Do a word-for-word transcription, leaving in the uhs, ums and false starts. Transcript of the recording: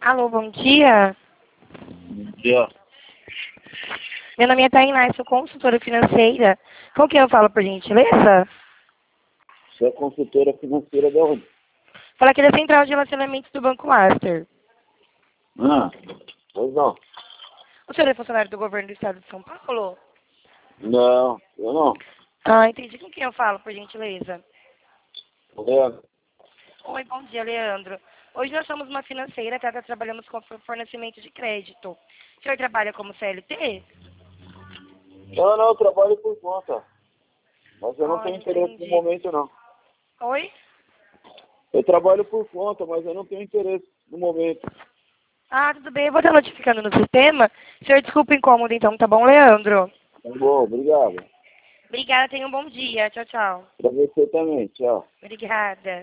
Alô, bom dia. Bom dia. Meu nome é Tainá, sou consultora financeira. Com quem eu falo, por gentileza? Você é consultora financeira de onde? Fala aqui da Central de Relacionamentos do Banco Master. Ah, pois não. O senhor é funcionário do governo do estado de São Paulo? Não, eu não. Ah, entendi. Com quem eu falo, por gentileza? É, Oi, bom dia, Leandro. Hoje nós somos uma financeira, tá? Trabalhamos com fornecimento de crédito. O senhor trabalha como C L T? não, não, eu trabalho por conta. Mas eu não Ah, tenho interesse no entendi. momento, não. Oi? Eu trabalho por conta, mas eu não tenho interesse no momento. Ah, tudo bem. Eu vou estar notificando no sistema. Senhor, desculpa o incômodo, então. Tá bom, Leandro? Tá bom, obrigado. Obrigada. Tenha um bom dia. Tchau, tchau. Pra você também, tchau. Obrigada.